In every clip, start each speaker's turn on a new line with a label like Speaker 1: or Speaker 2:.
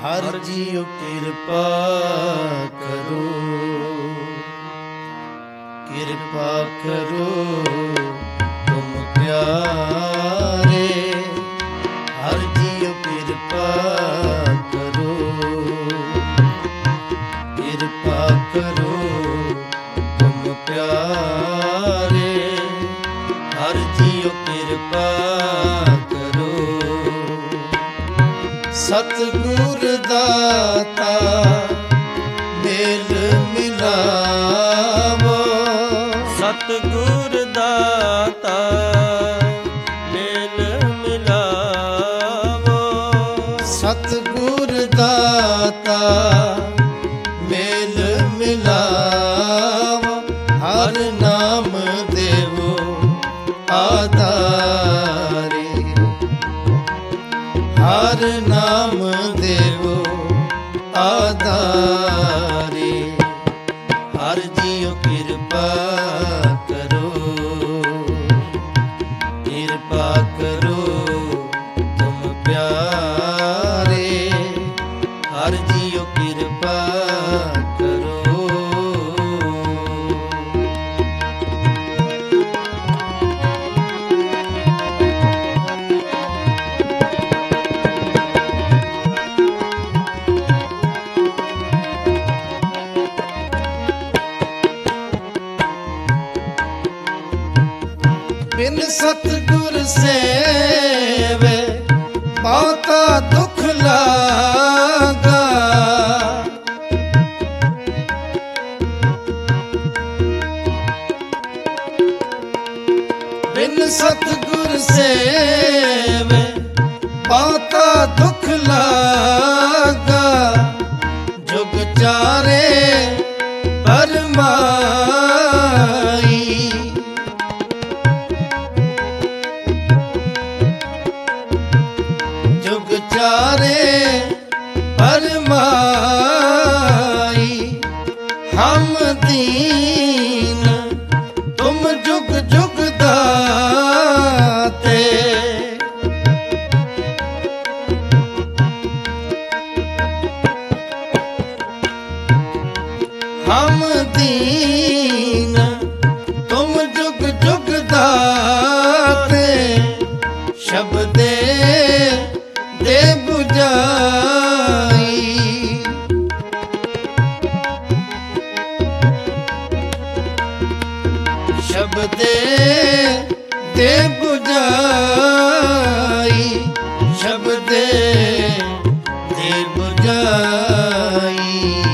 Speaker 1: ਹਰ ਜੀਉ ਕਿਰਪਾ ਕਰੋ, ਕਿਰਪਾ ਕਰੋ ਤੁਮ ਪਿਆਰੇ। ਹਰ ਜੀਉ ਕਿਰਪਾ ਕਰੋ, ਕਿਰਪਾ ਕਰੋ ਤੁਮ ਪਿਆਰੇ। ਹਰ ਜੀਉ ਕਿਰਪਾ ਕਰੋ। ਸਤਿਗੁਰ ਦਾਤਾ ਮੇਲ ਮਿਲਾਵੋ,
Speaker 2: ਸਤਿਗੁਰ ਦਾਤਾ ਮੇਲ ਮਿਲਾਵੋ।
Speaker 1: ਸਤਿਗੁਰ ਦਾਤਾ ਮੇਲ ਮਿਲਾਵੋ। ਹਰ ਨਾਮ ਦੇਵੋ ਆਧਾਰੇ, ਹਰ ਨਾਮ ਦੇਵੋ ਆਧਾਰੇ। ਹਰ ਜੀਉ ਕਿਰਪਾ ਕਰੋ, ਕਿਰਪਾ ਕਰੋ ਤੁਮ ਪਿਆਰੇ। ਹਰ ਜੀਉ ਕਿਰਪਾ ਕਰੋ। ਬਿਨ ਸਤਿਗੁਰ ਸੇਵੇ ਬਹੁਤਾ ਦੁਖ ਲਾਗਾ। ਬਿਨ ਸਤਿਗੁਰ ਸੇਵੇ ਬਹੁਤਾ ਦੁਖ ਲਾਗਾ। ਜੁਗ ਚਾਰੇ ਪਰਮਾਈ, ਜੁਗ ਚਾਰੇ ਪਰਮਾਈ। ਹਮ ਦੀਨ ਤੁਮ ਜੁਗ ਜੁਗ ਦਾਤੇ। ਹਮ ਦੀਨ ਤੁਮ ਜੁਗ ਜੁਗ ਦਾਤੇ। ਸ਼ਬਦੇ ਦੇ ਬੁਝਾਈ, ਸ਼ਬਦੇ ਦੇ ਬੁਝਾਈ। ਸ਼ਬਦੇ ਦੇ ਬੁਝਾਈ।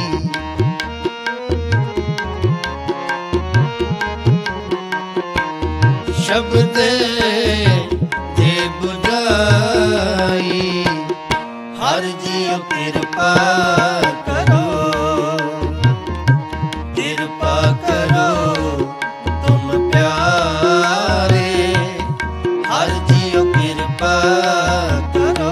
Speaker 1: ਸ਼ਬਦੇ ਦੇ ਬੁਝਾਈ। ਹਰ ਜੀਉ ਕਿਰਪਾ ਕਰੋ, ਕਿਰਪਾ ਕਰੋ ਤੁਮ ਪਿਆਰੇ। ਹਰ ਜੀਉ ਕਿਰਪਾ ਕਰੋ।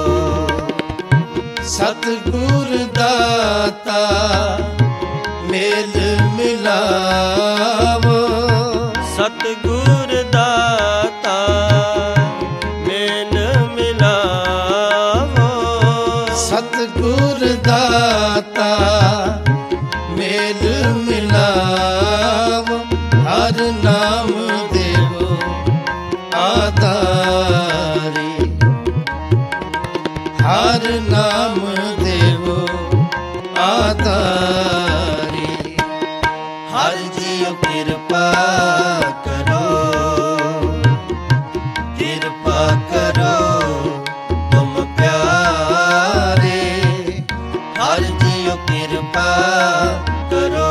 Speaker 1: ਸਤਿਗੁਰ ਦਾਤਾ ਮੇਲ ਮਿਲਾਵੋ,
Speaker 2: ਸਤਿਗੁਰ ਦਾਤਾ ਮੇਲ ਮਿਲਾਵੋ।
Speaker 1: ਸਤਿਗੁਰ ਦਾਤਾ ਮੇਲ ਮਿਲਾਵੋ। ਹਰ ਨਾਮ ਦੇਵੋ ਆਧਾਰੇ, ਹਰ ਨਾਮ ਦੇਵੋ ਆਧਾਰੇ। ਹਰ ਜੀਉ ਕਿਰਪਾ ਕਰੋ, ਕਿਰਪਾ ਕਰੋ ਤੁਮ ਪਿਆਰੇ। ਹਰ ਜੀਉ ਕਿਰਪਾ ਕਰੋ।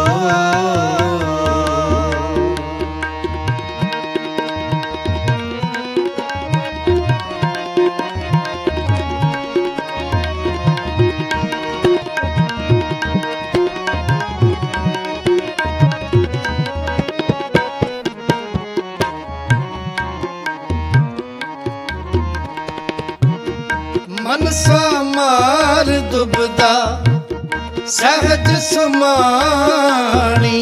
Speaker 1: ਮਨਸਾ ਮਾਰ ਦੁਬਦਾ ਸਹਿਜ ਸਮਾਣੀ।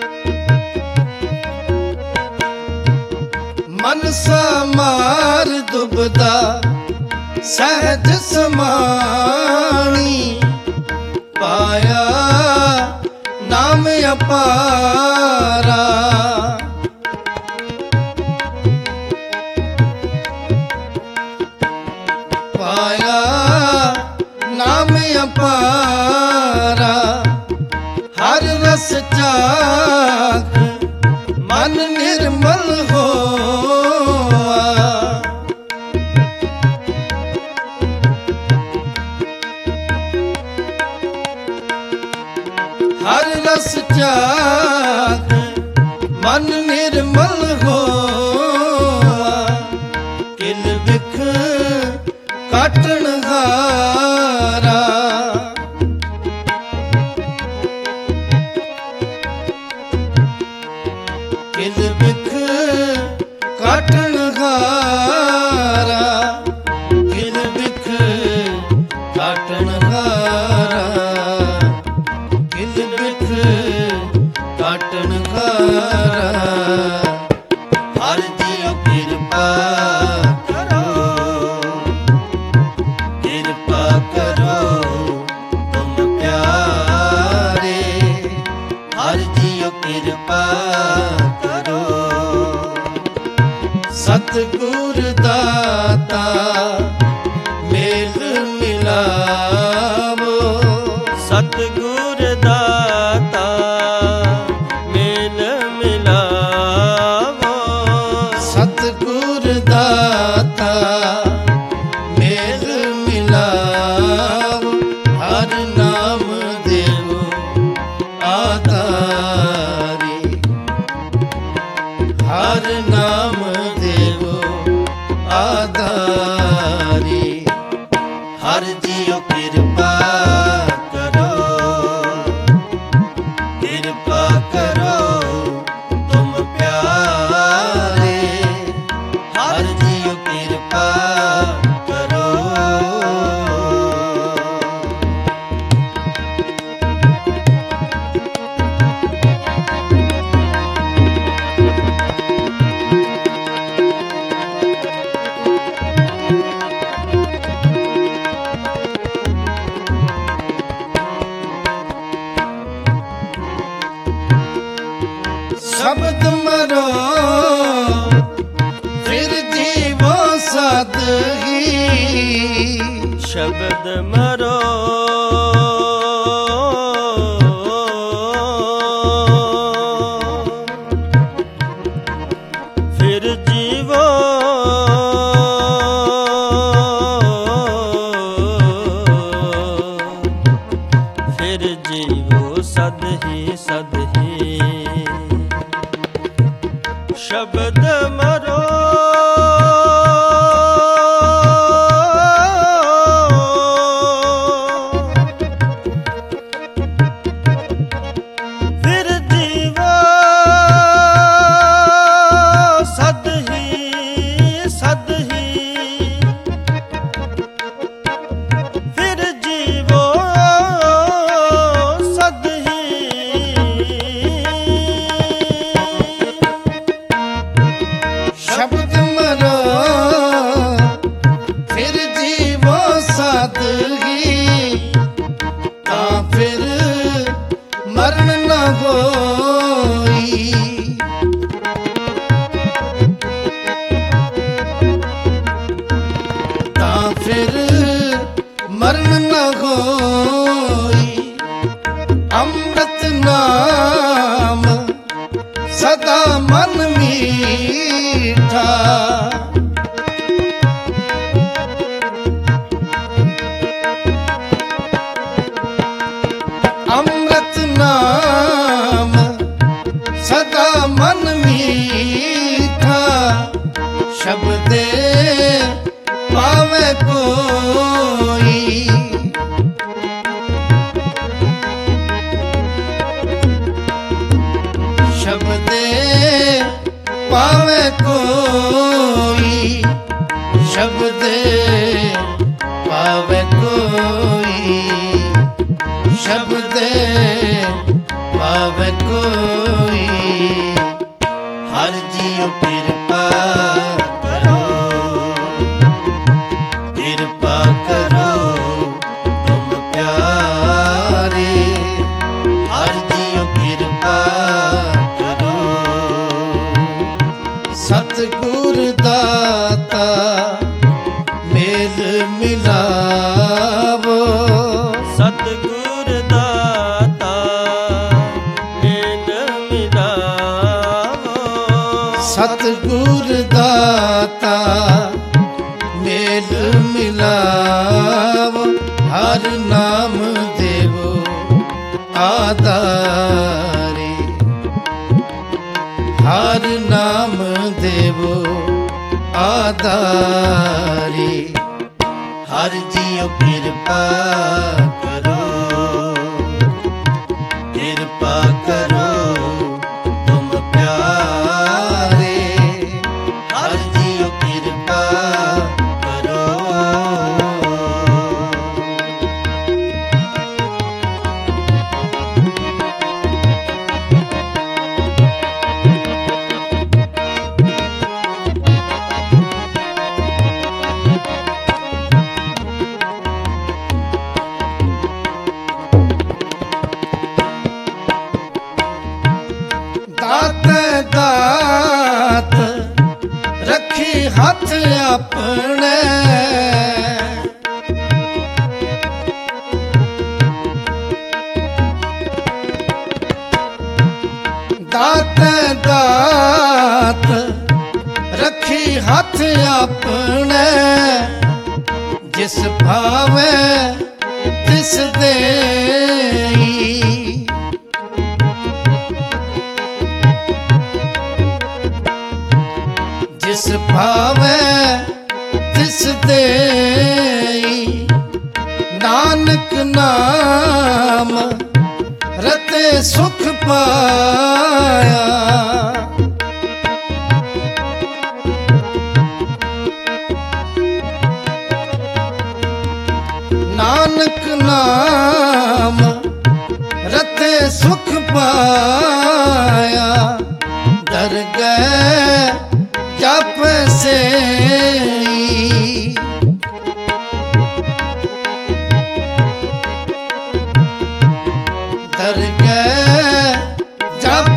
Speaker 1: ਮਨਸਾ ਮਾਰ ਦੁਬਦਾ ਸਹਿਜ ਸਮਾਣੀ ਪਾਇਆ ਨਾਮ ਅਪਾਰਾ ਪਾਇਆ ਨਾਮ ਅਪਾਰਾ ਹਰ ਰਸ ਚਾਖ ਮਨ ਨਿਰਮਲ ਹੋਆ ਹਰ ਰਸ ਚਾਖ ਮਨ ਨਿਰਮਲ ਹੋਆ ਕਿਲ ਵਿਖ ਕਾਟਣ ਹਾਰਾ ਕਿਲ ਵਿਖ ਕਾਟਣ ਹਾਰਾ ਕਿਲ ਵਿਖ ਕਾਟਣ ਹਾਰਾ ਕਿਲ ਵਿਖ ਕਾਟਣ ਹਾਰਾ ਹਰ ਜੀਓ ਕਿਰਪਾ ਕਰੋ ਕਿਰਪਾ ਕਰੋ ਤੁਮ ਪਿਆਰੇ ਹਰ ਜੀਓ ਕਿਰਪਾ ਕਰੋ ਸਤਿਗੁਰ ਦਾਤਾ ਮੇਲ ਮਿਲਾਵੋ
Speaker 2: ਸਤਿਗੁਰ ਦਾਤਾ ਮੇਲ ਮਿਲਾਵੋ
Speaker 1: ਸਤਿਗੁਰ ਦਾਤਾ ਮੇਲ ਮਿਲਾਵੋ ਹਰ ਨਾਮ ਦੇਵੋ ਆਧਾਰੀ ਹਰ ਨਾਮ ਦੇਵੋ ਆਧਾਰੀ ਹਰ ਜੀਓ ਕਿਰਪਾ ਕਰੋ ਕਿਰਪਾ ਕਰੋ ਤੁਮ ਪਿਆਰੇ ਹਰ ਜੀਓ ਕਿਰਪਾ ਕਰੋ ਸ਼ਬਦ ਮਰੋ ਫਿਰ ਜੀਵੋ ਸਦਹੀ
Speaker 2: ਸ਼ਬਦ ਮਰੋ ਫਿਰ ਜੀਵੋ ਫਿਰ ਜੀਵੋ ਸਦ ਹੀ ਸ਼ਬਦ ਮਰੋ ਫਿਰ ਜੀਵੋ ਸਦ ਹੀ ਫਿਰ ਜੀਵੋ ਸਦ ਹੀ
Speaker 1: ਸ਼ਬਦ ਮਰੋ ਫਿਰ ਜੀਵੋ ਸਦਹੀ ਤਾਂ ਫਿਰ ਮਰਨ ਨਾ ਹੋਈ ਤਾਂ ਫਿਰ ਮਰਨ ਨਾ ਹੋਈ ਅੰਮ੍ਰਿਤ ਨਾਮ ਸਦਾ ਮਨ ਮੀਠਾ ਅੰਮ੍ਰਿਤ ਨਾਮ ਸਦਾ ਮਨ ਮੀਠਾ ਸ਼ਬਦੇ ਪਾਵੇ ਕੋਈ ਸ਼ਬਦੇ ਪਾਵੇ ਕੋਈ ਸ਼ਬਦੇ ਪਾਵੇ ਕੋਈ ਸ਼ਬਦੇ ਪਾਵੇ ਕੋਈ ਹਰ ਜੀਉ ਕਿਰਪਾ ਕਰੋ ਸਤਿਗੁਰ ਦਾਤਾ ਮੇਲ ਮਿਲਾਵੋ,
Speaker 2: ਸਤਿਗੁਰ ਦਾਤਾ ਮੇਲ ਮਿਲਾਵੋ,
Speaker 1: ਸਤਿਗੁਰ ਦਾਤਾ ਮੇਲ ਮਿਲਾਵੋ, ਹਰ ਨਾਮ ਦੇਵੋ ਆਧਾਰੇ, ਹਰ ਨਾਮ ਦੇਵੋ ਆਧਾਰੇ, ਹਰ ਜੀਉ ਕਿਰਪਾ ਕਰੋ, ਕਿਰਪਾ ਕਰੋ ਤੁਮ ਪਿਆਰੇ, ਹਰ ਜੀਉ ਕਿਰਪਾ ਕਰੋ। ਦਾਤੇ ਦਾਤ ਰੱਖੀ ਹੱਥ ਆਪਣੇ, ਦਾਤੇ ਦਾਤ ਰੱਖੀ ਹੱਥ ਆਪਣੇ, ਜਿਸ ਭਾਵੇ ਤਿਸ ਦੇਈ, ਜਿਸ ਭਾਵੇ ਤਿਸ ਦੇਈ, ਨਾਨਕ ਨਾਮ ਰਤੇ ਸੁਖ ਪਾਇਆ, ਨਾਨਕ ਨਾਮ ਰਤੇ ਸੁਖ ਪਾਇਆ, ਦਰ ਗਏ ਜਪ ਸੇਈ, ਦਰ ਗਏ ਜਪ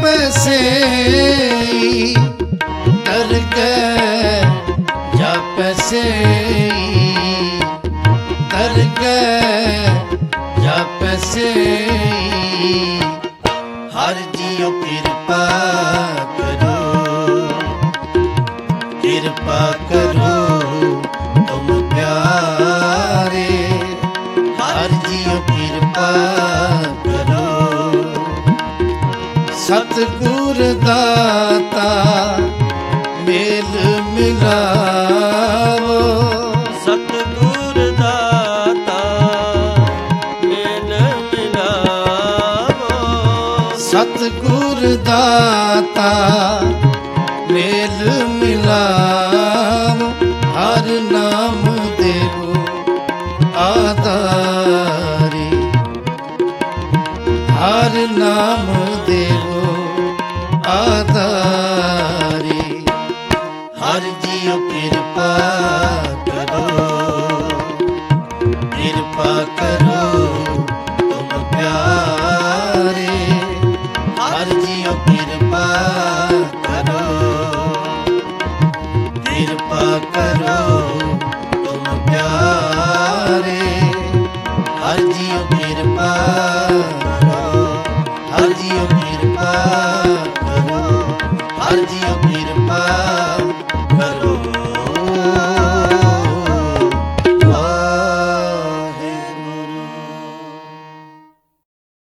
Speaker 1: ਸੇਈ, ਦਰ ਗਏ ਜਪ ਸੇਈ, ਦਰ ਗਏ ਜਪ ਸੇਈ, ਹਰ ਜੀਉ ਕਿਰਪਾ ਕਰੋ, ਕਿਰਪਾ ਕਰੋ ਤੁਮ ਪਿਆਰੇ, ਹਰ ਜੀਉ ਕਿਰਪਾ ਕਰੋ, ਸਤਿਗੁਰ ਦਾਤਾ ਮੇਲ ਮਿਲਾਵੋ,
Speaker 2: ਸਤਿਗੁਰ ਦਾਤਾ ਮੇਲ ਮਿਲਾਵੋ,
Speaker 1: ਸਤਿਗੁਰ ਦਾਤਾ ਮੇਲ ਮਿਲਾਵੋ, ਹਰ ਨਾਮ ਦੇਵੋ ਆਧਾਰੇ, ਹਰ ਨਾਮ ਦੇਵੋ ਆਧਾਰੇ, ਹਰ ਜੀਉ ਕਿਰਪਾ ਕਰੋ, ਕਿਰਪਾ ਕਰੋ ਤੁਮ ਪਿਆਰੇ, ਹਰ ਜੀਉ ਕਿਰਪਾ ਕਰੋ, ਕਿਰਪਾ ਕਰੋ।